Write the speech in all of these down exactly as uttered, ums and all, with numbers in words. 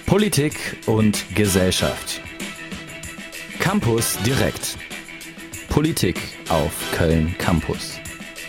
Politik und Gesellschaft. Campus direkt. Politik auf Köln Campus.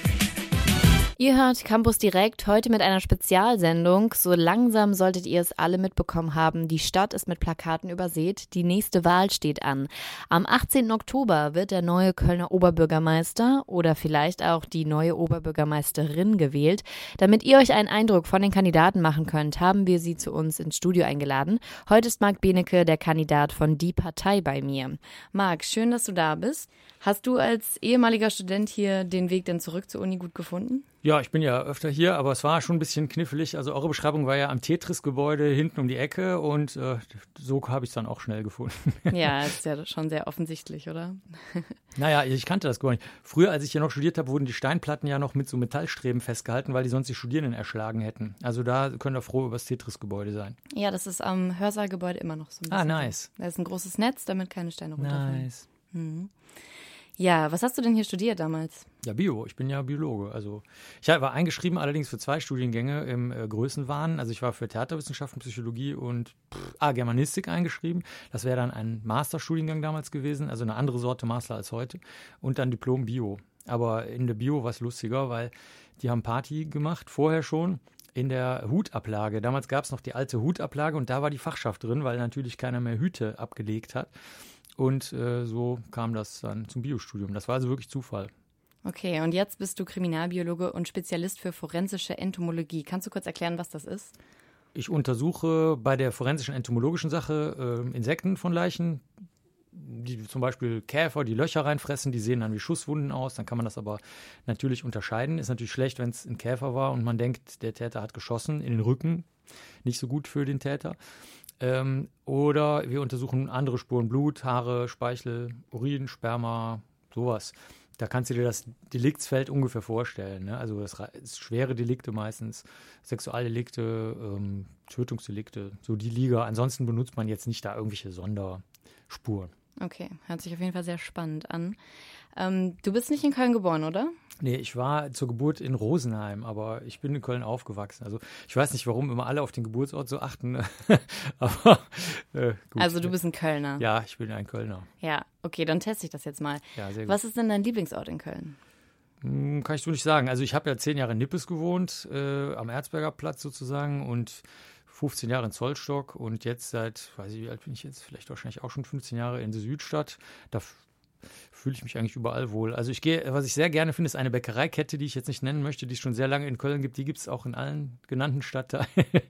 Ihr hört Campus direkt, heute mit einer Spezialsendung. So langsam solltet ihr es alle mitbekommen haben, die Stadt ist mit Plakaten übersät, die nächste Wahl steht an. Am achtzehnten Oktober wird der neue Kölner Oberbürgermeister oder vielleicht auch die neue Oberbürgermeisterin gewählt. Damit ihr euch einen Eindruck von den Kandidaten machen könnt, haben wir sie zu uns ins Studio eingeladen. Heute ist Marc Benecke, der Kandidat von Die Partei, bei mir. Marc, schön, dass du da bist. Hast du als ehemaliger Student hier den Weg denn zurück zur Uni gut gefunden? Ja, ich bin ja öfter hier, aber es war schon ein bisschen knifflig. Also eure Beschreibung war ja am Tetris-Gebäude hinten um die Ecke und äh, so habe ich es dann auch schnell gefunden. Ja, ist ja schon sehr offensichtlich, oder? Naja, ich kannte das gar nicht. Früher, als ich hier noch studiert habe, wurden die Steinplatten ja noch mit so Metallstreben festgehalten, weil die sonst die Studierenden erschlagen hätten. Also da könnt ihr froh über das Tetris-Gebäude sein. Ja, das ist am Hörsaalgebäude immer noch so ein bisschen. Ah, nice. Da ist ein großes Netz, damit keine Steine runterfallen. Nice. Mhm. Ja, was hast du denn hier studiert damals? Ja, Bio. Ich bin ja Biologe. Also ich war eingeschrieben allerdings für zwei Studiengänge im äh, Größenwahn. Also ich war für Theaterwissenschaften, Psychologie und pff, ah, Germanistik eingeschrieben. Das wäre dann ein Masterstudiengang damals gewesen, also eine andere Sorte Master als heute. Und dann Diplom Bio. Aber in der Bio war es lustiger, weil die haben Party gemacht, vorher schon. In der Hutablage. Damals gab es noch die alte Hutablage und da war die Fachschaft drin, weil natürlich keiner mehr Hüte abgelegt hat. Und äh, so kam das dann zum Biostudium. Das war also wirklich Zufall. Okay, und jetzt bist du Kriminalbiologe und Spezialist für forensische Entomologie. Kannst du kurz erklären, was das ist? Ich untersuche bei der forensischen entomologischen Sache äh, Insekten von Leichen, die zum Beispiel Käfer, die Löcher reinfressen, die sehen dann wie Schusswunden aus. Dann kann man das aber natürlich unterscheiden. Ist natürlich schlecht, wenn es ein Käfer war und man denkt, der Täter hat geschossen in den Rücken. Nicht so gut für den Täter. Ähm, oder wir untersuchen andere Spuren, Blut, Haare, Speichel, Urin, Sperma, sowas. Da kannst du dir das Deliktsfeld ungefähr vorstellen. Ne? Also das ist schwere Delikte meistens, Sexualdelikte, ähm, Tötungsdelikte, so die Liga. Ansonsten benutzt man jetzt nicht da irgendwelche Sonderspuren. Okay, hört sich auf jeden Fall sehr spannend an. Ähm, du bist nicht in Köln geboren, oder? Nee, ich war zur Geburt in Rosenheim, aber ich bin in Köln aufgewachsen. Also ich weiß nicht, warum immer alle auf den Geburtsort so achten. aber äh, gut. Also du bist ein Kölner? Ja, ich bin ein Kölner. Ja, okay, dann teste ich das jetzt mal. Ja, sehr gut. Was ist denn dein Lieblingsort in Köln? Hm, kann ich so nicht sagen. Also ich habe ja zehn Jahre in Nippes gewohnt, äh, am Erzberger Platz sozusagen und fünfzehn Jahre in Zollstock und jetzt seit, weiß ich, wie alt bin ich jetzt, vielleicht wahrscheinlich auch schon fünfzehn Jahre in der Südstadt. Da fühle ich mich eigentlich überall wohl. Also ich gehe, was ich sehr gerne finde, ist eine Bäckereikette, die ich jetzt nicht nennen möchte, die es schon sehr lange in Köln gibt. Die gibt es auch in allen genannten Stadtteilen.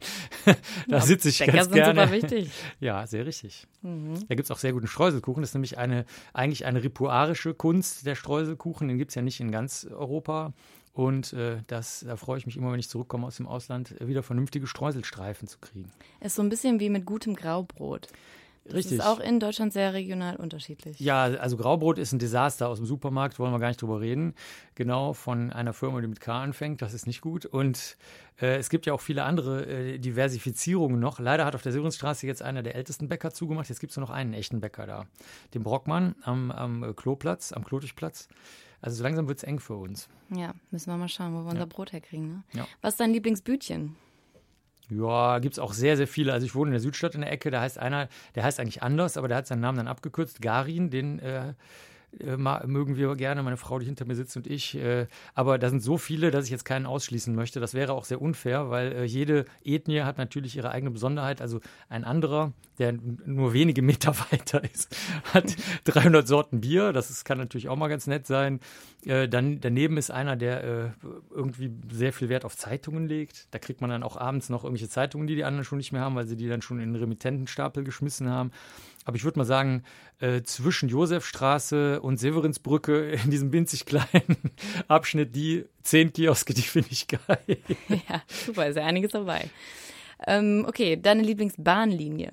da ja, sitze ich Bäcker ganz sind gerne. Super wichtig. Ja, sehr richtig. Mhm. Da gibt es auch sehr guten Streuselkuchen. Das ist nämlich eine, eigentlich eine ripuarische Kunst, der Streuselkuchen. Den gibt es ja nicht in ganz Europa. Und äh, das, da freue ich mich immer, wenn ich zurückkomme aus dem Ausland, wieder vernünftige Streuselstreifen zu kriegen. Ist so ein bisschen wie mit gutem Graubrot. Das Richtig. ist auch in Deutschland sehr regional unterschiedlich. Ja, also Graubrot ist ein Desaster aus dem Supermarkt, wollen wir gar nicht drüber reden. Genau, von einer Firma, die mit K anfängt, das ist nicht gut. Und äh, es gibt ja auch viele andere äh, Diversifizierungen noch. Leider hat auf der Severinstraße jetzt einer der ältesten Bäcker zugemacht. Jetzt gibt es nur noch einen echten Bäcker da, den Brockmann am, am Kloplatz, am Klotichplatz. Also so langsam wird es eng für uns. Ja, müssen wir mal schauen, wo wir unser ja. Brot herkriegen. Ne? Ja. Was ist dein Lieblingsbütchen? Ja, gibt es auch sehr, sehr viele. Also ich wohne in der Südstadt in der Ecke, da heißt einer, der heißt eigentlich anders, aber der hat seinen Namen dann abgekürzt, Garin, den äh, äh, mögen wir gerne, meine Frau, die hinter mir sitzt und ich. Äh, aber da sind so viele, dass ich jetzt keinen ausschließen möchte. Das wäre auch sehr unfair, weil äh, jede Ethnie hat natürlich ihre eigene Besonderheit. Also ein anderer, der nur wenige Meter weiter ist, hat dreihundert Sorten Bier. Das ist, kann natürlich auch mal ganz nett sein. Äh, dann daneben ist einer, der äh, irgendwie sehr viel Wert auf Zeitungen legt. Da kriegt man dann auch abends noch irgendwelche Zeitungen, die die anderen schon nicht mehr haben, weil sie die dann schon in den Remittentenstapel geschmissen haben. Aber ich würde mal sagen, äh, zwischen Josefstraße und Severinsbrücke in diesem winzig kleinen Abschnitt, die zehn Kioske, die finde ich geil. Ja, super, ist ja einiges dabei. Ähm, okay, deine Lieblingsbahnlinie?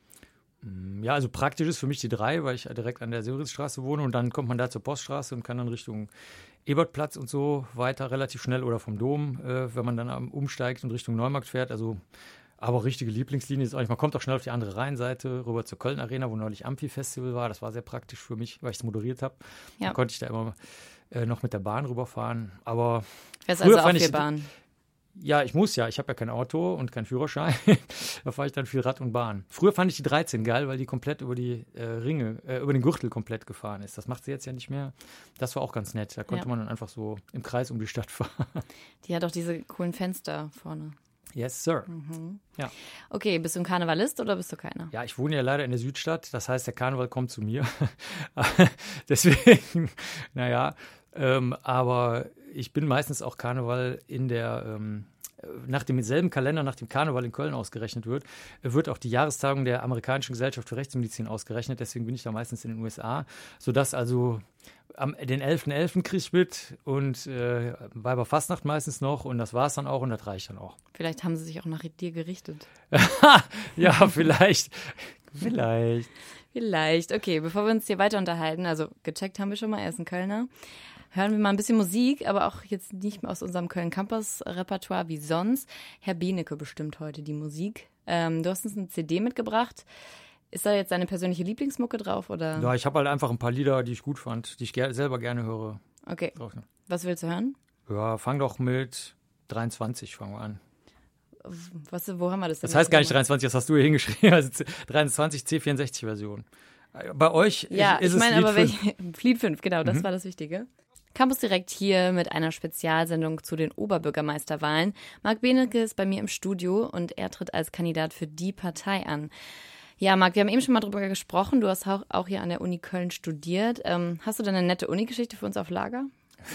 Ja, also praktisch ist für mich die drei, weil ich direkt an der Severinsstraße wohne und dann kommt man da zur Poststraße und kann dann Richtung Ebertplatz und so weiter relativ schnell oder vom Dom, äh, wenn man dann umsteigt und Richtung Neumarkt fährt. Also aber richtige Lieblingslinie ist auch nicht. Man kommt auch schnell auf die andere Rheinseite, rüber zur Köln Arena, wo neulich Amphi-Festival war. Das war sehr praktisch für mich, weil ich es moderiert habe. Ja. Da konnte ich da immer äh, noch mit der Bahn rüberfahren. Aber fährst also auch viel Bahn? Ja, ich muss ja. Ich habe ja kein Auto und keinen Führerschein. Da fahre ich dann viel Rad und Bahn. Früher fand ich die dreizehn geil, weil die komplett über die äh, Ringe, äh, über den Gürtel komplett gefahren ist. Das macht sie jetzt ja nicht mehr. Das war auch ganz nett. Da konnte ja. man dann einfach so im Kreis um die Stadt fahren. Die hat auch diese coolen Fenster vorne. Yes, sir. Mhm. Ja. Okay, bist du ein Karnevalist oder bist du keiner? Ja, ich wohne ja leider in der Südstadt. Das heißt, der Karneval kommt zu mir. Deswegen, naja, ähm, aber ich bin meistens auch Karneval in der, ähm, nach demselben Kalender, nach dem Karneval in Köln ausgerechnet wird, wird auch die Jahrestagung der Amerikanischen Gesellschaft für Rechtsmedizin ausgerechnet. Deswegen bin ich da meistens in den U S A, sodass also am den elften elften kriege ich mit und äh, Weiberfastnacht meistens noch und das war es dann auch und das reicht dann auch. Vielleicht haben sie sich auch nach dir gerichtet. Ja, vielleicht. Vielleicht. Vielleicht. Okay, bevor wir uns hier weiter unterhalten, also gecheckt haben wir schon mal, er ist ein Kölner. Hören wir mal ein bisschen Musik, aber auch jetzt nicht mehr aus unserem Köln-Campus-Repertoire wie sonst. Herr Benecke bestimmt heute die Musik. Ähm, du hast uns eine C D mitgebracht. Ist da jetzt deine persönliche Lieblingsmucke drauf? Oder? Ja, ich habe halt einfach ein paar Lieder, die ich gut fand, die ich ger- selber gerne höre. Okay. Drauf, ne? Was willst du hören? Ja, fang doch mit dreiundzwanzig, fangen wir an. Was, wo haben wir das denn? Das heißt gar nicht dreiundzwanzig, das hast du hier hingeschrieben, also dreiundzwanzig C vierundsechzig-Version. Bei euch ja, ist ich meine, es aber Lied fünf. welche, Lied fünf, genau, das mhm. war das Wichtige. Campus direkt hier mit einer Spezialsendung zu den Oberbürgermeisterwahlen. Marc Benecke ist bei mir im Studio und er tritt als Kandidat für die Partei an. Ja, Marc, wir haben eben schon mal drüber gesprochen. Du hast auch, auch hier an der Uni Köln studiert. Ähm, hast du denn eine nette Uni-Geschichte für uns auf Lager?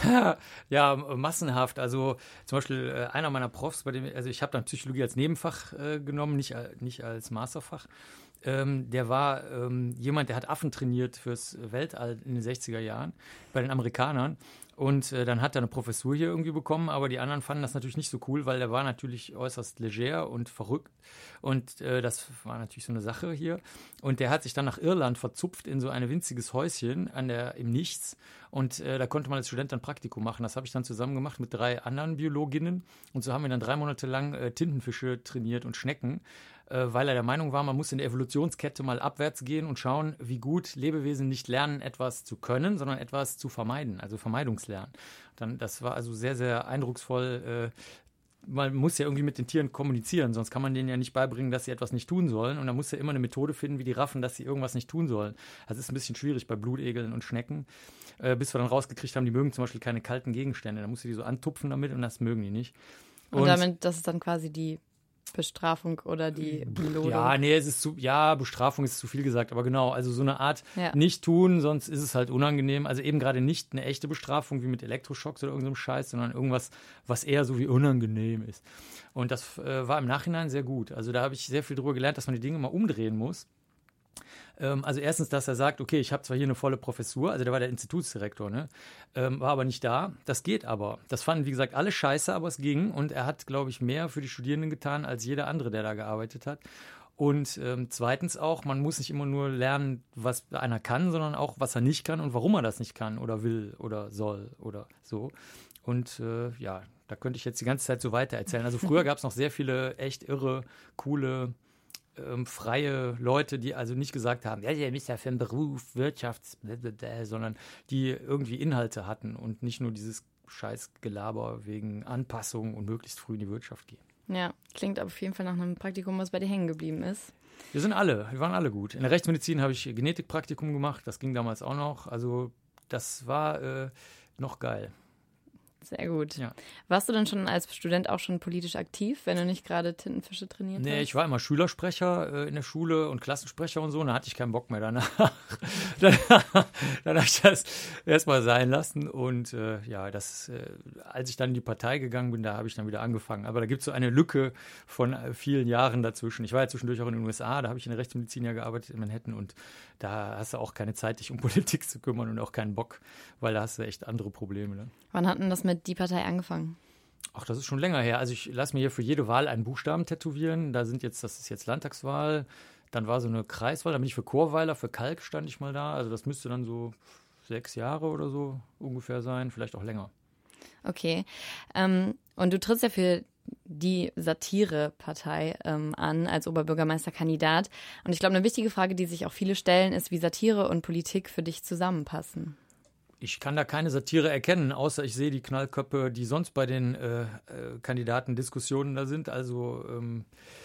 Ja, massenhaft. Also zum Beispiel äh, einer meiner Profs, bei dem, also ich habe dann Psychologie als Nebenfach äh, genommen, nicht, nicht als Masterfach. Ähm, der war ähm, jemand, der hat Affen trainiert fürs Weltall in den sechziger Jahren bei den Amerikanern. Und äh, dann hat er eine Professur hier irgendwie bekommen, aber die anderen fanden das natürlich nicht so cool, weil der war natürlich äußerst leger und verrückt. Und äh, das war natürlich so eine Sache hier. Und der hat sich dann nach Irland verzupft in so ein winziges Häuschen an der, im Nichts. Und äh, da konnte man als Student dann Praktikum machen. Das habe ich dann zusammen gemacht mit drei anderen Biologinnen. Und so haben wir dann drei Monate lang äh, Tintenfische trainiert und Schnecken, äh, weil er der Meinung war, man muss in der Evolutionskette mal abwärts gehen und schauen, wie gut Lebewesen nicht lernen, etwas zu können, sondern etwas zu vermeiden, also Vermeidungslernen. Dann, das war also sehr, sehr eindrucksvoll. Äh, man muss ja irgendwie mit den Tieren kommunizieren, sonst kann man denen ja nicht beibringen, dass sie etwas nicht tun sollen. Und dann muss ja immer eine Methode finden, wie die raffen, dass sie irgendwas nicht tun sollen. Das ist ein bisschen schwierig bei Blutegeln und Schnecken, äh, bis wir dann rausgekriegt haben, die mögen zum Beispiel keine kalten Gegenstände. Da musst du die so antupfen damit und das mögen die nicht. Und, und damit, das ist dann quasi die Bestrafung oder die Belohnung? Ja, nee, es ist zu, ja, Bestrafung ist zu viel gesagt, aber genau, also so eine Art ja. nicht tun, sonst ist es halt unangenehm. Also eben gerade nicht eine echte Bestrafung wie mit Elektroschocks oder irgendeinem Scheiß, sondern irgendwas, was eher so wie unangenehm ist. Und das äh, war im Nachhinein sehr gut. Also da habe ich sehr viel drüber gelernt, dass man die Dinge mal umdrehen muss. Ähm, also erstens, dass er sagt, okay, ich habe zwar hier eine volle Professur, also der war der Institutsdirektor, ne? ähm, war aber nicht da. Das geht aber. Das fanden, wie gesagt, alle scheiße, aber es ging. Und er hat, glaube ich, mehr für die Studierenden getan, als jeder andere, der da gearbeitet hat. Und ähm, zweitens auch, man muss nicht immer nur lernen, was einer kann, sondern auch, was er nicht kann und warum er das nicht kann oder will oder soll oder so. Und äh, ja, da könnte ich jetzt die ganze Zeit so weiter erzählen. Also früher gab es noch sehr viele echt irre, coole, ähm, freie Leute, die also nicht gesagt haben, ja, ihr müsst ja für einen Beruf, Wirtschafts, sondern die irgendwie Inhalte hatten und nicht nur dieses Scheißgelaber wegen Anpassung und möglichst früh in die Wirtschaft gehen. Ja, klingt auf jeden Fall nach einem Praktikum, was bei dir hängen geblieben ist. Wir sind alle, wir waren alle gut. In der Rechtsmedizin habe ich Genetikpraktikum gemacht, das ging damals auch noch. Also das war äh, noch geil. Sehr gut. Ja. Warst du denn schon als Student auch schon politisch aktiv, wenn du nicht gerade Tintenfische trainiert nee, hast? Nee, ich war immer Schülersprecher äh, in der Schule und Klassensprecher und so, und da hatte ich keinen Bock mehr danach. dann dann habe ich das erstmal sein lassen und äh, ja, das, äh, als ich dann in die Partei gegangen bin, da habe ich dann wieder angefangen. Aber da gibt es so eine Lücke von äh, vielen Jahren dazwischen. Ich war ja zwischendurch auch in den U S A, da habe ich in der Rechtsmedizin ja gearbeitet in Manhattan und da hast du auch keine Zeit, dich um Politik zu kümmern und auch keinen Bock, weil da hast du echt andere Probleme. Ne? Wann hat denn das mit die Partei angefangen? Ach, das ist schon länger her. Also ich lasse mir hier für jede Wahl einen Buchstaben tätowieren. Da sind jetzt, das ist jetzt Landtagswahl, dann war so eine Kreiswahl, da bin ich für Chorweiler, für Kalk stand ich mal da. Also das müsste dann so sechs Jahre oder so ungefähr sein, vielleicht auch länger. Okay. Ähm, und du trittst ja für die Satire-Partei ähm, an als Oberbürgermeisterkandidat. Und ich glaube, eine wichtige Frage, die sich auch viele stellen, ist, wie Satire und Politik für dich zusammenpassen. Ich kann da keine Satire erkennen, außer ich sehe die Knallköpfe, die sonst bei den äh, äh, Kandidatendiskussionen da sind. Also, ähm,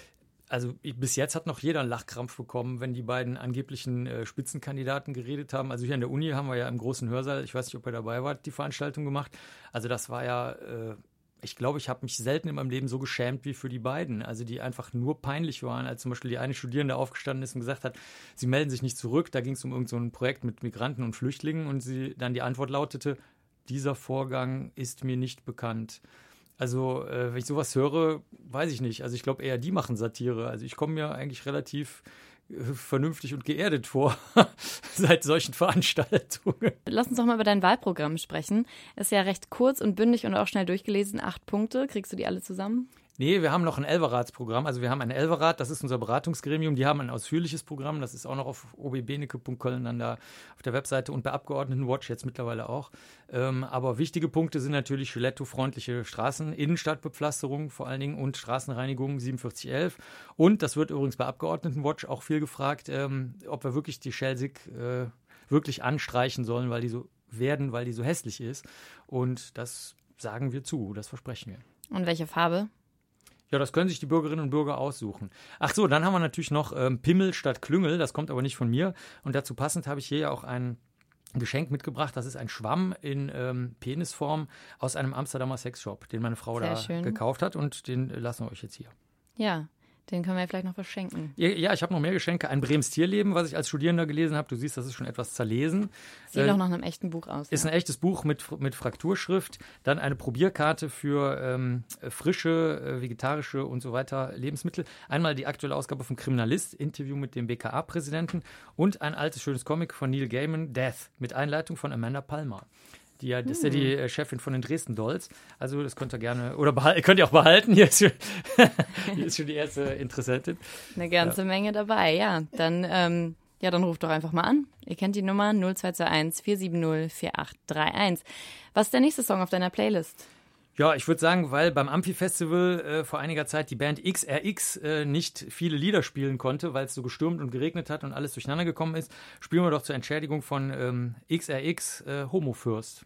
also ich, bis jetzt hat noch jeder einen Lachkrampf bekommen, wenn die beiden angeblichen äh, Spitzenkandidaten geredet haben. Also hier an der Uni haben wir ja im großen Hörsaal, ich weiß nicht, ob ihr dabei wart, die Veranstaltung gemacht. Also das war ja, äh, ich glaube, ich habe mich selten in meinem Leben so geschämt wie für die beiden. Also die einfach nur peinlich waren, als zum Beispiel die eine Studierende aufgestanden ist und gesagt hat, sie melden sich nicht zurück. Da ging es um irgend so ein Projekt mit Migranten und Flüchtlingen und sie dann die Antwort lautete, dieser Vorgang ist mir nicht bekannt. Also äh, wenn ich sowas höre, weiß ich nicht. Also ich glaube eher, die machen Satire. Also ich komme mir eigentlich relativ vernünftig und geerdet vor seit solchen Veranstaltungen. Lass uns doch mal über dein Wahlprogramm sprechen. Ist ja recht kurz und bündig und auch schnell durchgelesen. Acht Punkte. Kriegst du die alle zusammen? Nee, wir haben noch ein Elverratsprogramm. Also wir haben ein Elverrat, das ist unser Beratungsgremium. Die haben ein ausführliches Programm. Das ist auch noch auf o b benecke punkt köln dann da auf der Webseite und bei Abgeordnetenwatch jetzt mittlerweile auch. Ähm, aber wichtige Punkte sind natürlich Stiletto-freundliche Straßen, Innenstadtbepflasterung vor allen Dingen und Straßenreinigung siebenundvierzig elf. Und das wird übrigens bei Abgeordnetenwatch auch viel gefragt, ähm, ob wir wirklich die Schelsig äh, wirklich anstreichen sollen, weil die so werden, weil die so hässlich ist. Und das sagen wir zu, das versprechen wir. Und welche Farbe? Ja, das können sich die Bürgerinnen und Bürger aussuchen. Ach so, dann haben wir natürlich noch ähm, Pimmel statt Klüngel. Das kommt aber nicht von mir. Und dazu passend habe ich hier ja auch ein Geschenk mitgebracht. Das ist ein Schwamm in ähm, Penisform aus einem Amsterdamer Sexshop, den meine Frau Sehr da schön. gekauft hat. Und den lassen wir euch jetzt hier. Ja, den können wir ja vielleicht noch verschenken. Ja, ja, ich habe noch mehr Geschenke. Ein Brems Tierleben, was ich als Studierender gelesen habe. Du siehst, das ist schon etwas zerlesen. Sieht äh, doch nach einem echten Buch aus. Ist ja. ein echtes Buch mit, mit Frakturschrift. Dann eine Probierkarte für ähm, frische, äh, vegetarische und so weiter Lebensmittel. Einmal die aktuelle Ausgabe vom Kriminalist, Interview mit dem B K A-Präsidenten. Und ein altes, schönes Comic von Neil Gaiman, Death, mit Einleitung von Amanda Palmer. Die, ja, das ist ja die äh, Chefin von den Dresden Dolls. Also das könnt ihr gerne, oder behal- könnt ihr auch behalten. Hier ist schon, hier ist schon die erste Interessentin. Eine ganze ja. Menge dabei, ja. Dann, ähm, ja, dann ruft doch einfach mal an. Ihr kennt die Nummer null zwei zwei eins vier sieben null vier acht drei eins. Was ist der nächste Song auf deiner Playlist? Ja, ich würde sagen, weil beim Amphi-Festival äh, vor einiger Zeit die Band X R X äh, nicht viele Lieder spielen konnte, weil es so gestürmt und geregnet hat und alles durcheinander gekommen ist, spielen wir doch zur Entschädigung von ähm, X R X äh, Homofürst.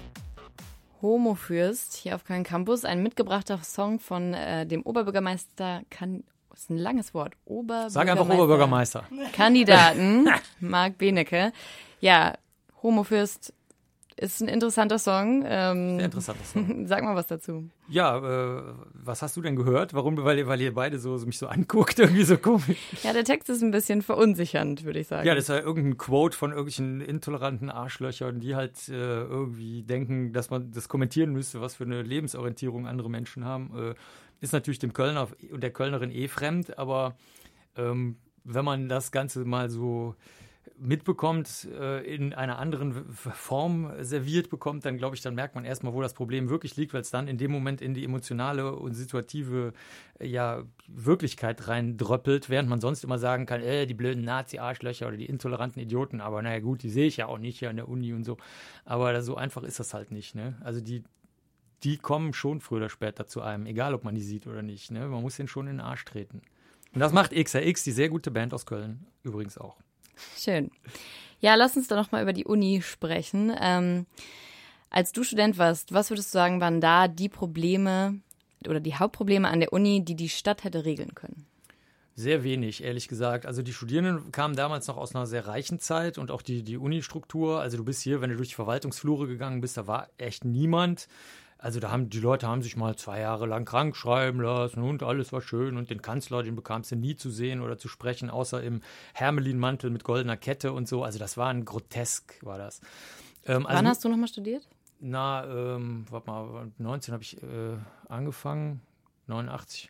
Homofürst hier auf Köln Campus, ein mitgebrachter Song von äh, dem Oberbürgermeister, kan- das ist ein langes Wort, Oberbürgermeister. Sag einfach Oberbürgermeister. Kandidaten Marc Benecke. Ja, Homofürst ist ein interessanter Song. Ähm, Sehr interessanter Song. Sag mal was dazu. Ja, äh, was hast du denn gehört? Warum? Weil, ihr- weil ihr beide so, so mich so anguckt, irgendwie so komisch. Ja, der Text ist ein bisschen verunsichernd, würde ich sagen. Ja, das war irgendein Quote von irgendwelchen intoleranten Arschlöchern, die halt äh, irgendwie denken, dass man das kommentieren müsste, was für eine Lebensorientierung andere Menschen haben. Äh, ist natürlich dem Kölner und der Kölnerin eh fremd, aber ähm, wenn man das Ganze mal so mitbekommt, äh, in einer anderen w- Form serviert bekommt, dann glaube ich, dann merkt man erstmal, wo das Problem wirklich liegt, weil es dann in dem Moment in die emotionale und situative äh, ja, Wirklichkeit reindröppelt, während man sonst immer sagen kann, äh, die blöden Nazi-Arschlöcher oder die intoleranten Idioten, aber naja gut, die sehe ich ja auch nicht hier an der Uni und so. Aber da, so einfach ist das halt nicht, ne? Also die, die kommen schon früher oder später zu einem, egal ob man die sieht oder nicht, ne? Man muss den schon in den Arsch treten. Und das macht X R X, die sehr gute Band aus Köln, übrigens auch. Schön. Ja, lass uns doch noch mal über die Uni sprechen. Ähm, als du Student warst, was würdest du sagen, waren da die Probleme oder die Hauptprobleme an der Uni, die die Stadt hätte regeln können? Sehr wenig, ehrlich gesagt. Also die Studierenden kamen damals noch aus einer sehr reichen Zeit und auch die, die Uni-Struktur. Also du bist hier, wenn du durch die Verwaltungsflure gegangen bist, da war echt niemand. Also da haben die Leute haben sich mal zwei Jahre lang krank schreiben lassen und alles war schön und den Kanzler, den bekamst du nie zu sehen oder zu sprechen, außer im Hermelin-Mantel mit goldener Kette und so. Also das war ein grotesk, war das. Ähm, also, Wann hast du nochmal studiert? Na, ähm, warte mal, neunzehn habe ich äh, angefangen, neunundachtzig.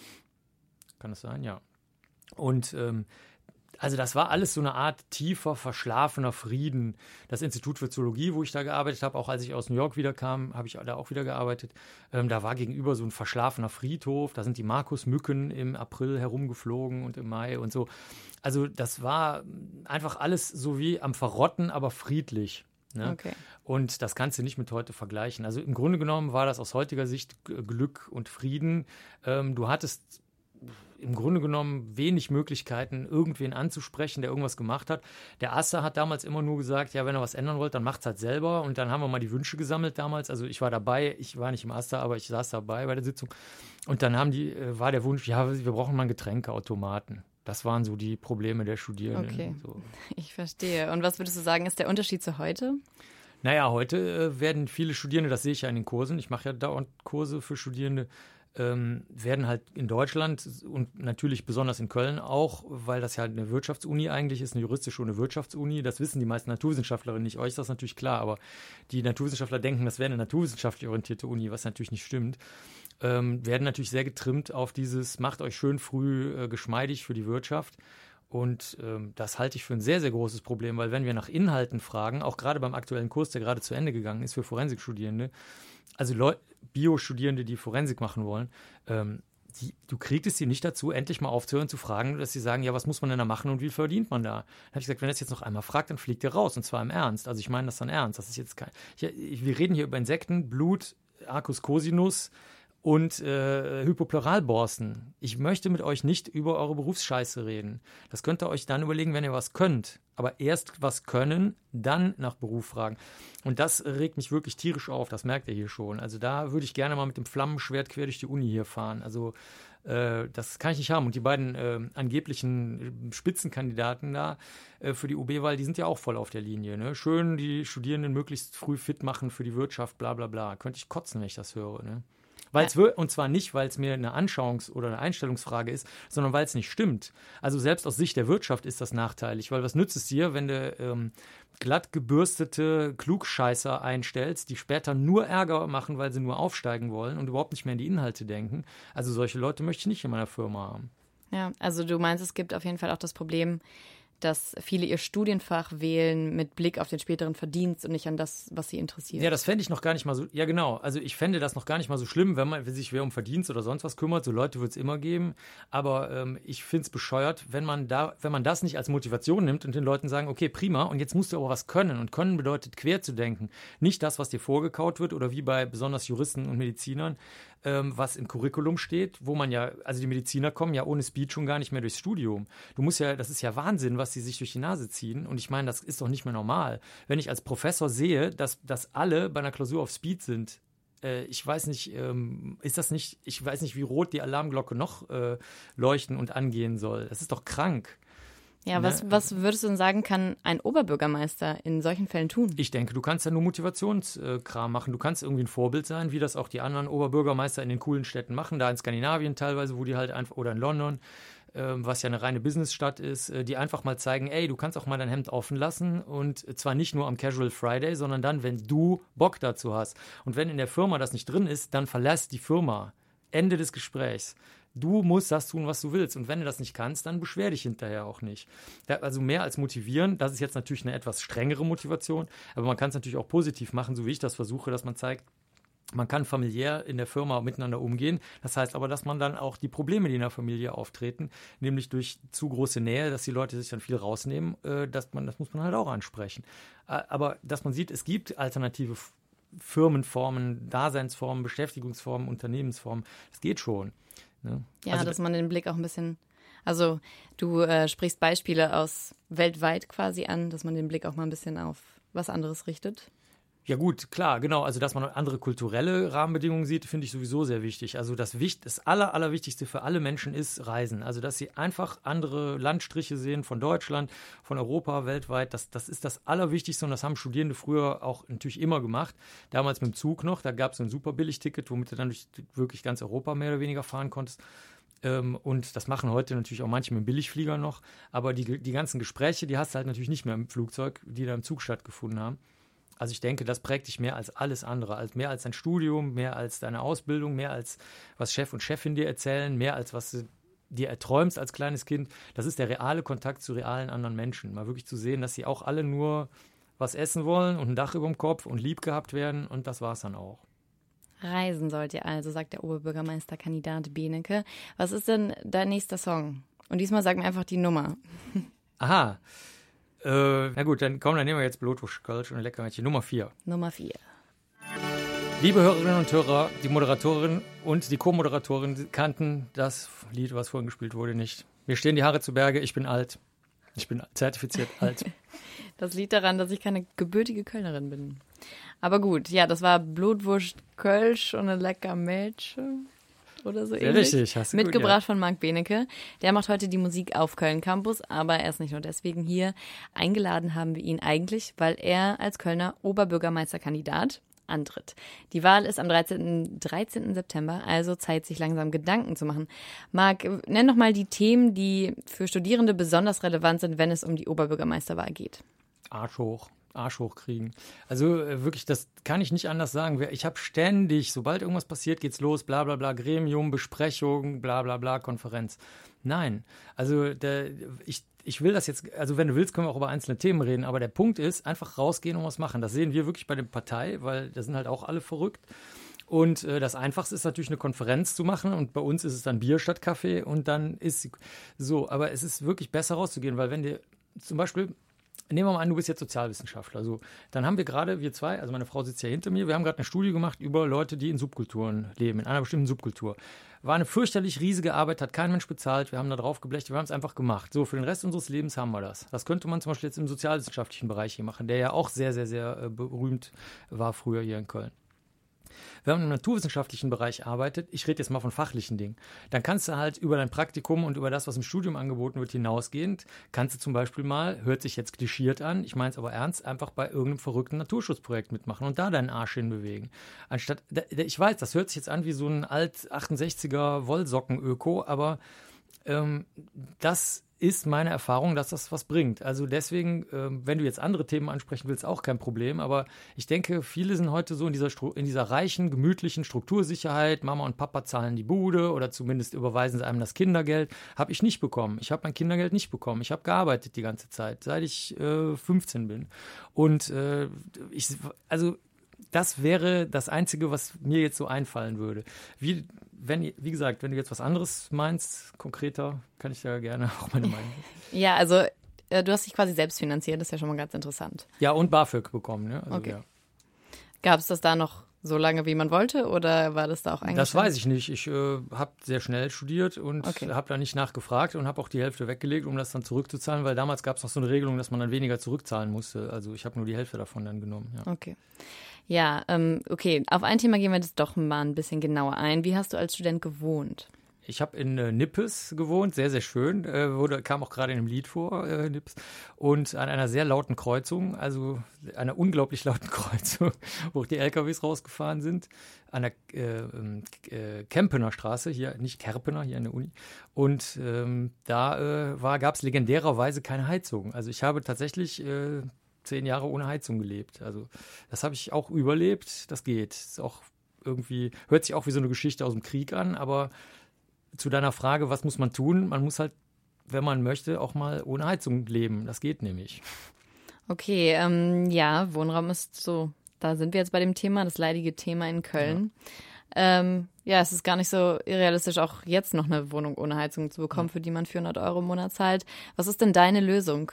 Kann das sein? Ja. Und ähm, also das war alles so eine Art tiefer, verschlafener Frieden. Das Institut für Zoologie, wo ich da gearbeitet habe, auch als ich aus New York wiederkam, habe ich da auch wieder gearbeitet. Ähm, da war gegenüber so ein verschlafener Friedhof. Da sind die Markusmücken im April herumgeflogen und im Mai und so. Also das war einfach alles so wie am Verrotten, aber friedlich. Ne? Okay. Und das kannst du nicht mit heute vergleichen. Also im Grunde genommen war das aus heutiger Sicht G- Glück und Frieden. Ähm, du hattest im Grunde genommen wenig Möglichkeiten, irgendwen anzusprechen, der irgendwas gemacht hat. Der Asse hat damals immer nur gesagt, ja, wenn er was ändern wollt, dann macht's halt selber. Und dann haben wir mal die Wünsche gesammelt damals. Also ich war dabei, ich war nicht im Asse, aber ich saß dabei bei der Sitzung. Und dann haben die, war der Wunsch, ja, wir brauchen mal einen Getränkeautomaten. Das waren so die Probleme der Studierenden. Okay, so. Ich verstehe. Und was würdest du sagen, ist der Unterschied zu heute? Naja, heute äh, werden viele Studierende, das sehe ich ja in den Kursen, ich mache ja dauernd Kurse für Studierende, ähm, werden halt in Deutschland und natürlich besonders in Köln auch, weil das ja halt eine Wirtschaftsuni eigentlich ist, eine juristische und eine Wirtschaftsuni. Das wissen die meisten Naturwissenschaftlerinnen nicht. Euch ist das natürlich klar, aber die Naturwissenschaftler denken, das wäre eine naturwissenschaftlich orientierte Uni, was natürlich nicht stimmt. Ähm, werden natürlich sehr getrimmt auf dieses, macht euch schön früh äh, geschmeidig für die Wirtschaft. Und ähm, das halte ich für ein sehr, sehr großes Problem, weil wenn wir nach Inhalten fragen, auch gerade beim aktuellen Kurs, der gerade zu Ende gegangen ist für Forensikstudierende, also Leu- Bio-Studierende, die Forensik machen wollen, ähm, die, du kriegst sie nicht dazu, endlich mal aufzuhören zu fragen, dass sie sagen, ja, was muss man denn da machen und wie verdient man da? Dann habe ich gesagt, wenn er das jetzt noch einmal fragt, dann fliegt er raus und zwar im Ernst. Also ich meine das dann ernst. Das ist jetzt kein, ich, wir reden hier über Insekten, Blut, Arcus cosinus und äh, Hypopluralborsten. Ich möchte mit euch nicht über eure Berufsscheiße reden. Das könnt ihr euch dann überlegen, wenn ihr was könnt. Aber erst was können, dann nach Beruf fragen. Und das regt mich wirklich tierisch auf, das merkt ihr hier schon. Also da würde ich gerne mal mit dem Flammenschwert quer durch die Uni hier fahren. Also äh, das kann ich nicht haben. Und die beiden äh, angeblichen Spitzenkandidaten da äh, für die U B-Wahl, die sind ja auch voll auf der Linie. Ne? Schön die Studierenden möglichst früh fit machen für die Wirtschaft, bla bla bla. Könnte ich kotzen, wenn ich das höre, ne? Weil's ja. Und zwar nicht, weil es mir eine Anschauungs- oder eine Einstellungsfrage ist, sondern weil es nicht stimmt. Also selbst aus Sicht der Wirtschaft ist das nachteilig, weil was nützt es dir, wenn du ähm, glatt gebürstete Klugscheißer einstellst, die später nur Ärger machen, weil sie nur aufsteigen wollen und überhaupt nicht mehr in die Inhalte denken. Also solche Leute möchte ich nicht in meiner Firma haben. Ja, also du meinst, es gibt auf jeden Fall auch das Problem, dass viele ihr Studienfach wählen mit Blick auf den späteren Verdienst und nicht an das, was sie interessiert. Ja, das fände ich noch gar nicht mal so, ja genau, also ich fände das noch gar nicht mal so schlimm, wenn man wenn sich wer um Verdienst oder sonst was kümmert, so Leute wird es immer geben, aber ähm, ich finde es bescheuert, wenn man da, wenn man das nicht als Motivation nimmt und den Leuten sagen, okay, prima, und jetzt musst du aber was können und können bedeutet quer zu denken, nicht das, was dir vorgekaut wird oder wie bei besonders Juristen und Medizinern, ähm, was im Curriculum steht, wo man ja, also die Mediziner kommen ja ohne Speed schon gar nicht mehr durchs Studium. Du musst ja, das ist ja Wahnsinn, was die sich durch die Nase ziehen. Und ich meine, das ist doch nicht mehr normal. Wenn ich als Professor sehe, dass, dass alle bei einer Klausur auf Speed sind, äh, ich weiß nicht, ähm, ist das nicht, ich weiß nicht, wie rot die Alarmglocke noch äh, leuchten und angehen soll. Das ist doch krank. Ja, was, ne? Was würdest du denn sagen, kann ein Oberbürgermeister in solchen Fällen tun? Ich denke, du kannst ja nur Motivationskram machen. Du kannst irgendwie ein Vorbild sein, wie das auch die anderen Oberbürgermeister in den coolen Städten machen. Da in Skandinavien teilweise, wo die halt einfach, oder in London, was ja eine reine Businessstadt ist, die einfach mal zeigen, ey, du kannst auch mal dein Hemd offen lassen und zwar nicht nur am Casual Friday, sondern dann, wenn du Bock dazu hast. Und wenn in der Firma das nicht drin ist, dann verlass die Firma. Ende des Gesprächs. Du musst das tun, was du willst. Und wenn du das nicht kannst, dann beschwer dich hinterher auch nicht. Also mehr als motivieren, das ist jetzt natürlich eine etwas strengere Motivation, aber man kann es natürlich auch positiv machen, so wie ich das versuche, dass man zeigt, man kann familiär in der Firma miteinander umgehen. Das heißt aber, dass man dann auch die Probleme, die in der Familie auftreten, nämlich durch zu große Nähe, dass die Leute sich dann viel rausnehmen, dass man, das muss man halt auch ansprechen. Aber dass man sieht, es gibt alternative Firmenformen, Daseinsformen, Beschäftigungsformen, Unternehmensformen, das geht schon. Ne? Ja, also, dass man den Blick auch ein bisschen, also du äh, sprichst Beispiele aus weltweit quasi an, dass man den Blick auch mal ein bisschen auf was anderes richtet. Ja gut, klar, genau. Also, dass man andere kulturelle Rahmenbedingungen sieht, finde ich sowieso sehr wichtig. Also das, Wicht, das Aller, Allerwichtigste für alle Menschen ist Reisen. Also, dass sie einfach andere Landstriche sehen von Deutschland, von Europa, weltweit. Das, das ist das Allerwichtigste und das haben Studierende früher auch natürlich immer gemacht. Damals mit dem Zug noch, da gab es so ein super Billigticket, womit du dann durch wirklich ganz Europa mehr oder weniger fahren konntest. Und das machen heute natürlich auch manche mit dem Billigflieger noch. Aber die, die ganzen Gespräche, die hast du halt natürlich nicht mehr im Flugzeug, die da im Zug stattgefunden haben. Also ich denke, das prägt dich mehr als alles andere, als mehr als dein Studium, mehr als deine Ausbildung, mehr als was Chef und Chefin dir erzählen, mehr als was du dir erträumst als kleines Kind. Das ist der reale Kontakt zu realen anderen Menschen. Mal wirklich zu sehen, dass sie auch alle nur was essen wollen und ein Dach über dem Kopf und lieb gehabt werden und das war's dann auch. Reisen sollt ihr also, sagt der Oberbürgermeisterkandidat Benecke. Was ist denn dein nächster Song? Und diesmal sag mir einfach die Nummer. Aha. Äh, na gut, dann komm, dann nehmen wir jetzt Blutwurst, Kölsch und Leckermädchen. Nummer vier. Nummer vier. Liebe Hörerinnen und Hörer, die Moderatorin und die Co-Moderatorin kannten das Lied, was vorhin gespielt wurde, nicht. Mir stehen die Haare zu Berge, ich bin alt. Ich bin zertifiziert alt. Das liegt daran, dass ich keine gebürtige Kölnerin bin. Aber gut, ja, das war Blutwurst Kölsch und eine lecker Milch oder so Sehr ähnlich. richtig, hast du Mitgebracht gut, ja. von Marc Benecke. Der macht heute die Musik auf Köln Campus, aber er ist nicht nur deswegen hier. Eingeladen haben wir ihn eigentlich, weil er als Kölner Oberbürgermeisterkandidat antritt. Die Wahl ist am dreizehnten September, also Zeit, sich langsam Gedanken zu machen. Marc, nenn doch mal die Themen, die für Studierende besonders relevant sind, wenn es um die Oberbürgermeisterwahl geht. Arsch hoch. Arsch hochkriegen. Also äh, wirklich, das kann ich nicht anders sagen. Ich habe ständig, sobald irgendwas passiert, geht's los, bla bla bla, Gremium, Besprechung, bla bla bla, Konferenz. Nein, also der, ich, ich will das jetzt, also wenn du willst, können wir auch über einzelne Themen reden, aber der Punkt ist, einfach rausgehen und was machen. Das sehen wir wirklich bei der Partei, weil da sind halt auch alle verrückt. Und äh, das Einfachste ist natürlich eine Konferenz zu machen und bei uns ist es dann Bier statt Kaffee und dann ist so, aber es ist wirklich besser rauszugehen, weil wenn dir zum Beispiel nehmen wir mal an, du bist jetzt Sozialwissenschaftler. So, dann haben wir gerade, wir zwei, also meine Frau sitzt ja hinter mir, wir haben gerade eine Studie gemacht über Leute, die in Subkulturen leben, in einer bestimmten Subkultur. War eine fürchterlich riesige Arbeit, hat kein Mensch bezahlt, wir haben da drauf geblecht, wir haben es einfach gemacht. So, für den Rest unseres Lebens haben wir das. Das könnte man zum Beispiel jetzt im sozialwissenschaftlichen Bereich hier machen, der ja auch sehr, sehr, sehr äh, berühmt war früher hier in Köln. Wenn man im naturwissenschaftlichen Bereich arbeitet, ich rede jetzt mal von fachlichen Dingen, dann kannst du halt über dein Praktikum und über das, was im Studium angeboten wird, hinausgehend, kannst du zum Beispiel mal, hört sich jetzt klischiert an, ich meine es aber ernst, einfach bei irgendeinem verrückten Naturschutzprojekt mitmachen und da deinen Arsch hinbewegen. Anstatt, ich weiß, das hört sich jetzt an wie so ein alt achtundsechziger Wollsocken-Öko, aber ähm, das ist meine Erfahrung, dass das was bringt. Also deswegen, ähm, wenn du jetzt andere Themen ansprechen willst, auch kein Problem. Aber ich denke, viele sind heute so in dieser, Stru- in dieser reichen, gemütlichen Struktursicherheit. Mama und Papa zahlen die Bude oder zumindest überweisen sie einem das Kindergeld. Habe ich nicht bekommen. Ich habe mein Kindergeld nicht bekommen. Ich habe gearbeitet die ganze Zeit, seit ich äh, fünfzehn bin. Und äh, ich, also das wäre das Einzige, was mir jetzt so einfallen würde. Wie, wenn, wie gesagt, wenn du jetzt was anderes meinst, konkreter, kann ich da gerne auch meine Meinung. Ja, also äh, du hast dich quasi selbst finanziert, das ist ja schon mal ganz interessant. Ja, und BAföG bekommen. Ne? Also, okay. Ja. Gab es das da noch so lange, wie man wollte, oder war das da auch eingeschränkt? Das weiß ich nicht. Ich äh, habe sehr schnell studiert und okay. habe da nicht nachgefragt und habe auch die Hälfte weggelegt, um das dann zurückzuzahlen, weil damals gab es noch so eine Regelung, dass man dann weniger zurückzahlen musste. Also ich habe nur die Hälfte davon dann genommen. Ja. Okay. Ja, ähm, okay. Auf ein Thema gehen wir jetzt doch mal ein bisschen genauer ein. Wie hast du als Student gewohnt? Ich habe in äh, Nippes gewohnt, sehr, sehr schön. Äh, wurde, kam auch gerade in einem Lied vor, äh, Nippes. Und an einer sehr lauten Kreuzung, also einer unglaublich lauten Kreuzung, wo auch die L K Ws rausgefahren sind, an der äh, äh, Kempener Straße, hier, nicht Kerpener, hier an der Uni. Und ähm, da äh, gab es legendärerweise keine Heizung. Also ich habe tatsächlich äh, zehn Jahre ohne Heizung gelebt. Also das habe ich auch überlebt, das geht. Ist auch irgendwie, hört sich auch wie so eine Geschichte aus dem Krieg an, aber zu deiner Frage, was muss man tun? Man muss halt, wenn man möchte, auch mal ohne Heizung leben. Das geht nämlich. Okay, ähm, ja, Wohnraum ist so, da sind wir jetzt bei dem Thema, das leidige Thema in Köln. Ja, ähm, ja es ist gar nicht so irrealistisch, auch jetzt noch eine Wohnung ohne Heizung zu bekommen, ja, für die man vierhundert Euro im Monat zahlt. Was ist denn deine Lösung?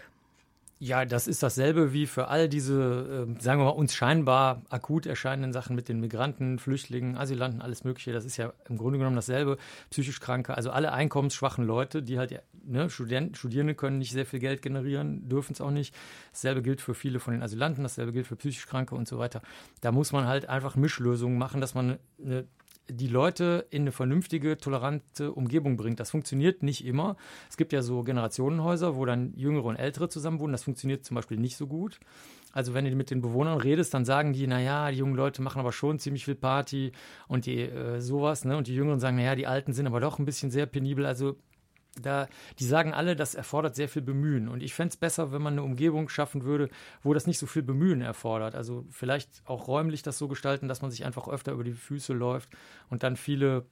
Ja, das ist dasselbe wie für all diese, äh, sagen wir mal, uns scheinbar akut erscheinenden Sachen mit den Migranten, Flüchtlingen, Asylanten, alles Mögliche. Das ist ja im Grunde genommen dasselbe. Psychisch Kranke, also alle einkommensschwachen Leute, die halt, ne, Studenten, Studierende können nicht sehr viel Geld generieren, dürfen es auch nicht. Dasselbe gilt für viele von den Asylanten, dasselbe gilt für psychisch Kranke und so weiter. Da muss man halt einfach Mischlösungen machen, dass man eine die Leute in eine vernünftige, tolerante Umgebung bringt. Das funktioniert nicht immer. Es gibt ja so Generationenhäuser, wo dann Jüngere und Ältere zusammen wohnen. Das funktioniert zum Beispiel nicht so gut. Also wenn du mit den Bewohnern redest, dann sagen die, naja, die jungen Leute machen aber schon ziemlich viel Party und die äh, sowas. Ne? Und die Jüngeren sagen, naja, die Alten sind aber doch ein bisschen sehr penibel. Also Da, die sagen alle, das erfordert sehr viel Bemühen. Und ich fände es besser, wenn man eine Umgebung schaffen würde, wo das nicht so viel Bemühen erfordert. Also vielleicht auch räumlich das so gestalten, dass man sich einfach öfter über die Füße läuft und dann viele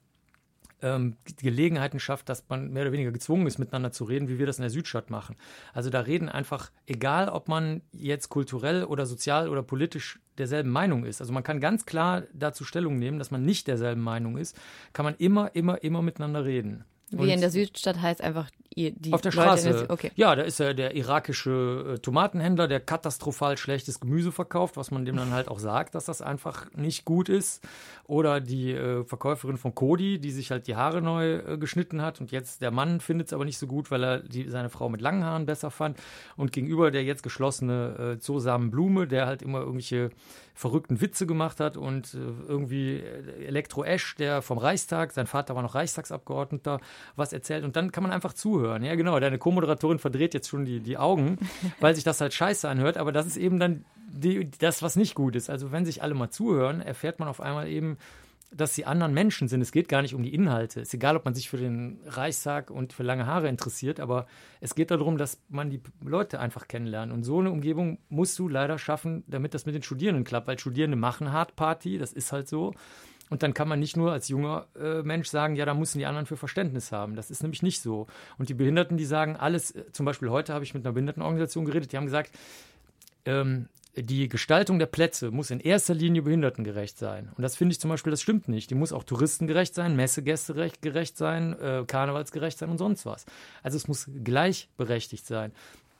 ähm, Gelegenheiten schafft, dass man mehr oder weniger gezwungen ist, miteinander zu reden, wie wir das in der Südstadt machen. Also da reden einfach, egal ob man jetzt kulturell oder sozial oder politisch derselben Meinung ist. Also man kann ganz klar dazu Stellung nehmen, dass man nicht derselben Meinung ist, kann man immer, immer, immer miteinander reden. Wie in der Südstadt heißt einfach, ihr, die Auf der Leute Straße. in der, okay. Ja, da ist ja der irakische äh, Tomatenhändler, der katastrophal schlechtes Gemüse verkauft, was man dem dann halt auch sagt, dass das einfach nicht gut ist. Oder die äh, Verkäuferin von Kodi, die sich halt die Haare neu äh, geschnitten hat und jetzt der Mann findet es aber nicht so gut, weil er die, seine Frau mit langen Haaren besser fand. Und gegenüber der jetzt geschlossene äh, Zosamen Blume, der halt immer irgendwelche verrückten Witze gemacht hat und äh, irgendwie Elektro Esch, der vom Reichstag, sein Vater war noch Reichstagsabgeordneter, was erzählt und dann kann man einfach zuhören. Ja genau, deine Co-Moderatorin verdreht jetzt schon die, die Augen, weil sich das halt scheiße anhört, aber das ist eben dann die, das, was nicht gut ist. Also wenn sich alle mal zuhören, erfährt man auf einmal eben, dass sie anderen Menschen sind. Es geht gar nicht um die Inhalte. Es ist egal, ob man sich für den Reichstag und für lange Haare interessiert, aber es geht darum, dass man die Leute einfach kennenlernt. Und so eine Umgebung musst du leider schaffen, damit das mit den Studierenden klappt, weil Studierende machen Hardparty, das ist halt so. Und dann kann man nicht nur als junger äh, Mensch sagen, ja, da müssen die anderen für Verständnis haben. Das ist nämlich nicht so. Und die Behinderten, die sagen alles, äh, zum Beispiel heute habe ich mit einer Behindertenorganisation geredet, die haben gesagt, ähm, die Gestaltung der Plätze muss in erster Linie behindertengerecht sein. Und das finde ich zum Beispiel, das stimmt nicht. Die muss auch touristengerecht sein, Messegäste gerecht sein, äh, karnevalsgerecht sein und sonst was. Also es muss gleichberechtigt sein.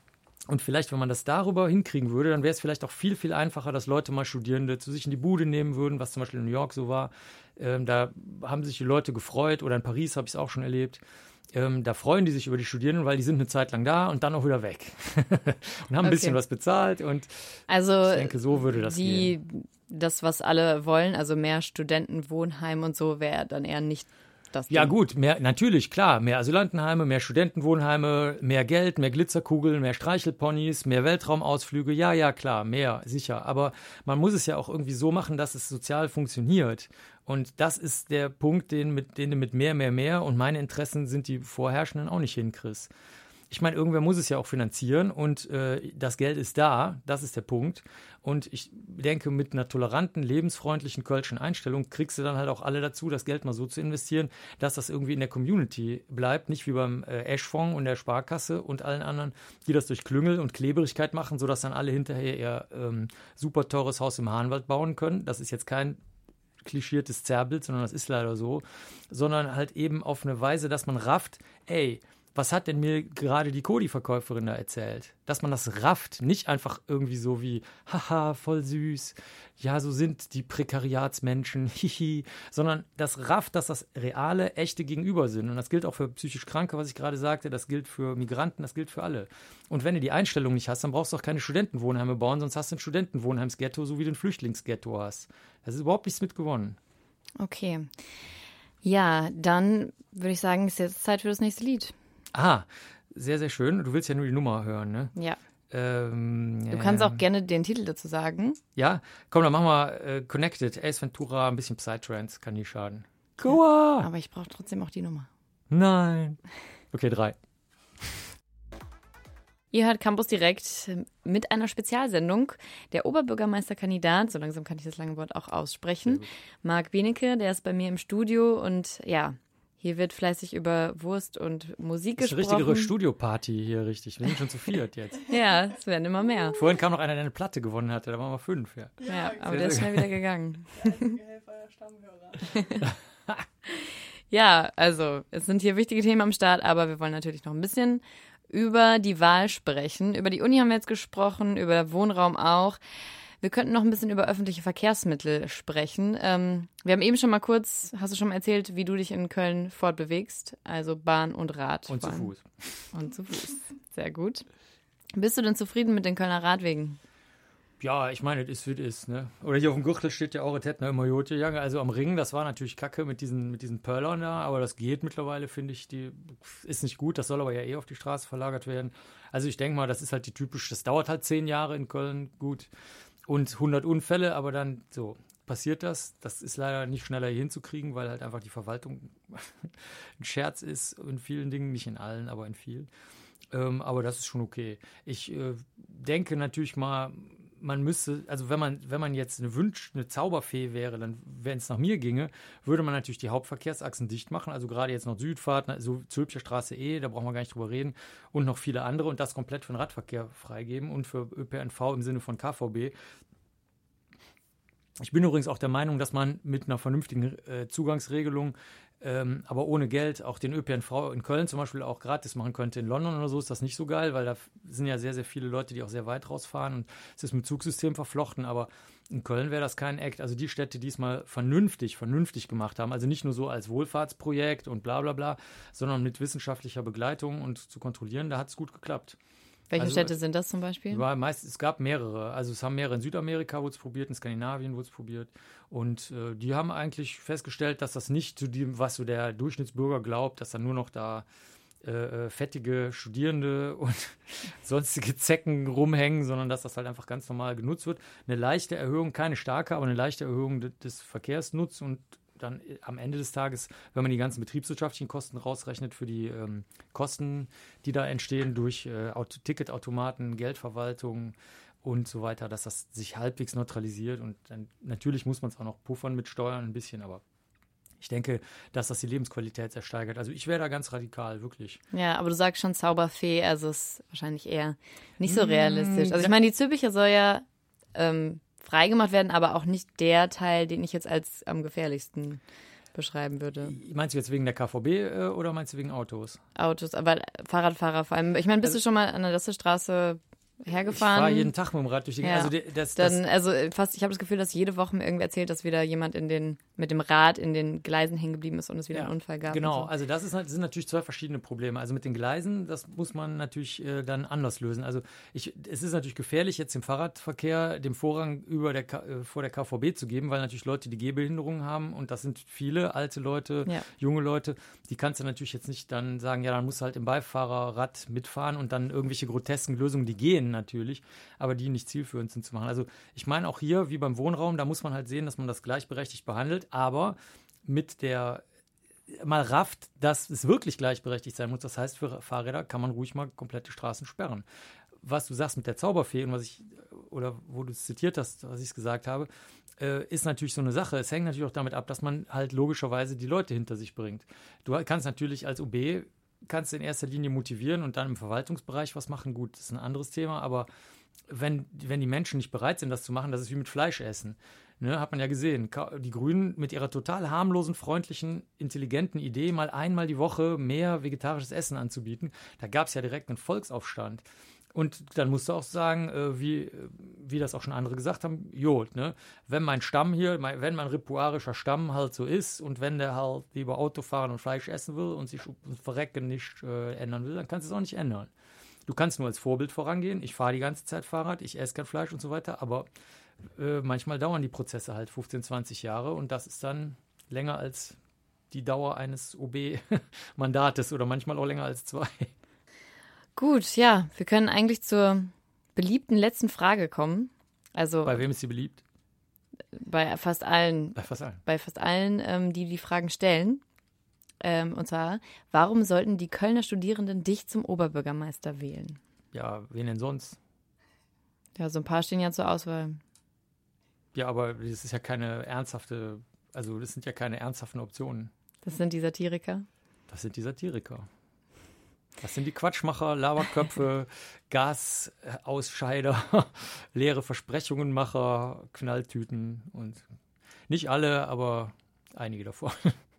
Und vielleicht, wenn man das darüber hinkriegen würde, dann wäre es vielleicht auch viel, viel einfacher, dass Leute mal Studierende zu sich in die Bude nehmen würden, was zum Beispiel in New York so war. Ähm, da haben sich die Leute gefreut, oder in Paris habe ich es auch schon erlebt. Ähm, da freuen die sich über die Studierenden, weil die sind eine Zeit lang da und dann auch wieder weg. und haben ein Okay. bisschen was bezahlt und Also ich denke, so würde das die, gehen. das, was alle wollen, also mehr Studentenwohnheim und so, wäre dann eher nicht das Ja Ding. gut, mehr, natürlich, klar, mehr Asylantenheime, mehr Studentenwohnheime, mehr Geld, mehr Glitzerkugeln, mehr Streichelponys, mehr Weltraumausflüge, ja, ja, klar, mehr, sicher. Aber man muss es ja auch irgendwie so machen, dass es sozial funktioniert. Und das ist der Punkt, den, mit, den du mit mehr, mehr, mehr und meine Interessen sind die vorherrschenden auch nicht hinkriegst. Ich meine, irgendwer muss es ja auch finanzieren und äh, das Geld ist da, das ist der Punkt. Und ich denke, mit einer toleranten, lebensfreundlichen kölschen Einstellung kriegst du dann halt auch alle dazu, das Geld mal so zu investieren, dass das irgendwie in der Community bleibt, nicht wie beim äh, Eschfonds und der Sparkasse und allen anderen, die das durch Klüngel und Klebrigkeit machen, sodass dann alle hinterher ihr ähm, super teures Haus im Hahnwald bauen können. Das ist jetzt kein klischiertes Zerrbild, sondern das ist leider so, sondern halt eben auf eine Weise, dass man rafft, ey, was hat denn mir gerade die Kodi-Verkäuferin da erzählt? Dass man das rafft, nicht einfach irgendwie so wie, haha, voll süß, ja, so sind die Prekariatsmenschen, hihi, sondern das rafft, dass das reale, echte Gegenüber sind. Und das gilt auch für psychisch Kranke, was ich gerade sagte, das gilt für Migranten, das gilt für alle. Und wenn du die Einstellung nicht hast, dann brauchst du auch keine Studentenwohnheime bauen, sonst hast du ein Studentenwohnheimsghetto, so wie du ein Flüchtlingsghetto hast. Das ist überhaupt nichts mit gewonnen. Okay. Ja, dann würde ich sagen, ist jetzt Zeit für das nächste Lied. Ah, sehr, sehr schön. Du willst ja nur die Nummer hören, ne? Ja. Ähm, Du kannst auch gerne den Titel dazu sagen. Ja, komm, dann machen wir äh, Connected, Ace Ventura, ein bisschen Psytrance, kann nie schaden. Goa! Aber ich brauche trotzdem auch die Nummer. Nein. Okay, drei. Ihr hört Campus Direkt mit einer Spezialsendung. Der Oberbürgermeisterkandidat, so langsam kann ich das lange Wort auch aussprechen, Marc Benecke, der ist bei mir im Studio und ja, hier wird fleißig über Wurst und Musik Das ist eine gesprochen. richtige Studioparty hier, richtig. Wir sind schon zu viert jetzt. Ja, es werden immer mehr. Vorhin kam noch einer, der eine Platte gewonnen hatte, da waren wir fünf, ja. Ja, aber der ist schnell wieder gegangen. Ja, also es sind hier wichtige Themen am Start, aber wir wollen natürlich noch ein bisschen über die Wahl sprechen. Über die Uni haben wir jetzt gesprochen, über Wohnraum auch. Wir könnten noch ein bisschen über öffentliche Verkehrsmittel sprechen. Ähm, wir haben eben schon mal kurz, hast du schon mal erzählt, wie du dich in Köln fortbewegst? Also Bahn und Rad. Und zu Fuß. Und zu Fuß. Sehr gut. Bist du denn zufrieden mit den Kölner Radwegen? Ja, ich meine, es ist wie es ist, ne? Oder hier auf dem Gürtel steht ja auch, es hätte immer Jote gegangen. Also am Ring, das war natürlich kacke mit diesen, mit diesen Pöllern da, aber das geht mittlerweile, finde ich. Die ist nicht gut, das soll aber ja eh auf die Straße verlagert werden. Also ich denke mal, das ist halt die typische, das dauert halt zehn Jahre in Köln, gut. Und hundert Unfälle, aber dann so passiert das. Das ist leider nicht schneller hier hinzukriegen, weil halt einfach die Verwaltung ein Scherz ist in vielen Dingen, nicht in allen, aber in vielen. Ähm, aber das ist schon okay. Ich äh, denke natürlich mal, man müsste, also wenn man, wenn man jetzt eine Wünsch, eine Zauberfee wäre, dann, wenn es nach mir ginge, würde man natürlich die Hauptverkehrsachsen dicht machen, also gerade jetzt noch Südfahrt, so Zülpicher Straße eh, da brauchen wir gar nicht drüber reden, und noch viele andere und das komplett für den Radverkehr freigeben und für Ö P N V im Sinne von K V B. Ich bin übrigens auch der Meinung, dass man mit einer vernünftigen äh, Zugangsregelung ähm, aber ohne Geld auch den Ö P N V in Köln zum Beispiel auch gratis machen könnte. In London oder so ist das nicht so geil, weil da sind ja sehr, sehr viele Leute, die auch sehr weit rausfahren und es ist mit Zugsystem verflochten, aber in Köln wäre das kein Act. Also die Städte, die es mal vernünftig, vernünftig gemacht haben, also nicht nur so als Wohlfahrtsprojekt und bla bla bla, sondern mit wissenschaftlicher Begleitung und zu kontrollieren, da hat es gut geklappt. Welche also, Städte sind das zum Beispiel? War meist, es gab mehrere. Also es haben mehrere in Südamerika wurde es probiert, in Skandinavien wurde es probiert. Und äh, die haben eigentlich festgestellt, dass das nicht zu dem, was so der Durchschnittsbürger glaubt, dass dann nur noch da äh, fettige Studierende und sonstige Zecken rumhängen, sondern dass das halt einfach ganz normal genutzt wird. Eine leichte Erhöhung, keine starke, aber eine leichte Erhöhung de- des Verkehrsnutz und dann am Ende des Tages, wenn man die ganzen betriebswirtschaftlichen Kosten rausrechnet für die ähm, Kosten, die da entstehen durch äh, Auto- Ticketautomaten, Geldverwaltung und so weiter, dass das sich halbwegs neutralisiert und dann natürlich muss man es auch noch puffern mit Steuern ein bisschen, aber ich denke, dass das die Lebensqualität sehr steigert. Also ich wäre da ganz radikal, wirklich. Ja, aber du sagst schon Zauberfee, also ist wahrscheinlich eher nicht so realistisch. Also ich ja. meine, die Zülpicher soll ja ähm, freigemacht werden, aber auch nicht der Teil, den ich jetzt als am gefährlichsten beschreiben würde. Meinst du jetzt wegen der K V B äh, oder meinst du wegen Autos? Autos, aber Fahrradfahrer vor allem. Ich meine, bist Also, du schon mal an der Lassestraße hergefahren? Ich fahre jeden Tag mit dem Rad durch die Ja. Also die, das, das, Dann, also fast, ich habe das Gefühl, dass jede Woche mir irgendwie erzählt, dass wieder jemand in den, mit dem Rad in den Gleisen hängen geblieben ist und es wieder Ja, einen Unfall gab. Genau, und so. also das, ist, das sind natürlich zwei verschiedene Probleme. Also mit den Gleisen, das muss man natürlich äh, dann anders lösen. Also ich, es ist natürlich gefährlich, jetzt dem Fahrradverkehr den Vorrang über der K, äh, vor der K V B zu geben, weil natürlich Leute, die Gehbehinderungen haben und das sind viele alte Leute, Ja. junge Leute, die kannst du natürlich jetzt nicht dann sagen, ja, dann musst du halt im Beifahrerrad mitfahren und dann irgendwelche grotesken Lösungen, die gehen natürlich, aber die nicht zielführend sind zu machen. Also ich meine auch hier, wie beim Wohnraum, da muss man halt sehen, dass man das gleichberechtigt behandelt, aber mit der mal rafft, dass es wirklich gleichberechtigt sein muss. Das heißt, für Fahrräder kann man ruhig mal komplette Straßen sperren. Was du sagst mit der Zauberfee und was ich, oder wo du es zitiert hast, was ich gesagt habe, äh, ist natürlich so eine Sache. Es hängt natürlich auch damit ab, dass man halt logischerweise die Leute hinter sich bringt. Du kannst natürlich als O B, kannst in erster Linie motivieren und dann im Verwaltungsbereich was machen. Gut, das ist ein anderes Thema, aber wenn, wenn die Menschen nicht bereit sind, das zu machen, das ist wie mit Fleischessen. Ne, hat man ja gesehen. Die Grünen mit ihrer total harmlosen, freundlichen, intelligenten Idee, mal einmal die Woche mehr vegetarisches Essen anzubieten, da gab es ja direkt einen Volksaufstand. Und dann musst du auch sagen, äh, wie, wie das auch schon andere gesagt haben, jo, ne, wenn mein Stamm hier, mein, wenn mein ripuarischer Stamm halt so ist und wenn der halt lieber Auto fahren und Fleisch essen will und sich und Verrecken nicht äh, ändern will, dann kannst du es auch nicht ändern. Du kannst nur als Vorbild vorangehen. Ich fahre die ganze Zeit Fahrrad, ich esse kein Fleisch und so weiter, aber äh, manchmal dauern die Prozesse halt fünfzehn, zwanzig Jahre und das ist dann länger als die Dauer eines O B-Mandates oder manchmal auch länger als zwei. Gut, ja, wir können eigentlich zur beliebten letzten Frage kommen. Also Bei wem ist sie beliebt? bei fast allen, Bei fast allen. bei fast allen, ähm, die die Fragen stellen. Ähm, und zwar, warum sollten die Kölner Studierenden dich zum Oberbürgermeister wählen? Ja, wen denn sonst? Ja, so ein paar stehen ja zur Auswahl. Ja, aber das ist ja keine ernsthafte, also das sind ja keine ernsthaften Optionen. Das sind die Satiriker. Das sind die Satiriker. Das sind die Quatschmacher, Laberköpfe, Gasausscheider, leere Versprechungenmacher, Knalltüten und nicht alle, aber einige davon.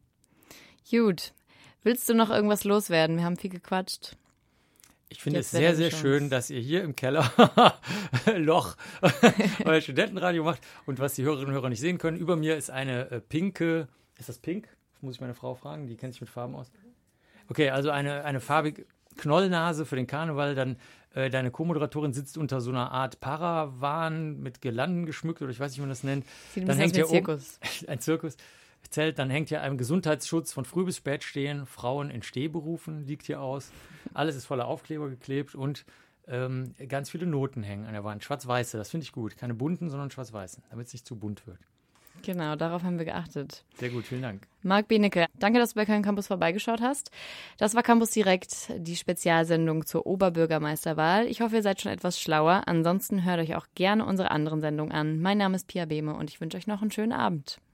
Gut. Willst du noch irgendwas loswerden? Wir haben viel gequatscht. Ich finde Jetzt es wäre sehr, die sehr Chance. schön, dass ihr hier im Keller Loch euer Studentenradio macht und was die Hörerinnen und Hörer nicht sehen können. Über mir ist eine äh, pinke, ist das pink? Das muss ich meine Frau fragen, die kennt sich mit Farben aus. Okay, also eine, eine farbige Knollnase für den Karneval, dann äh, deine Co-Moderatorin sitzt unter so einer Art Paravan mit Girlanden geschmückt oder ich weiß nicht, wie man das nennt. Sieht ein Dann bisschen hängt aus wie ein hier oben Zirkus. ein Zirkus. Zelt, dann hängt hier ein Gesundheitsschutz von früh bis spät stehen, Frauen in Stehberufen liegt hier aus. Alles ist voller Aufkleber geklebt und ähm, ganz viele Noten hängen an der Wand. Schwarz-weiße, das finde ich gut. Keine bunten, sondern schwarz-weißen, damit es nicht zu bunt wird. Genau, darauf haben wir geachtet. Sehr gut, vielen Dank. Marc Benecke, danke, dass du bei Köln Campus vorbeigeschaut hast. Das war Campus Direkt, die Spezialsendung zur Oberbürgermeisterwahl. Ich hoffe, ihr seid schon etwas schlauer. Ansonsten hört euch auch gerne unsere anderen Sendungen an. Mein Name ist Pia Behme und ich wünsche euch noch einen schönen Abend.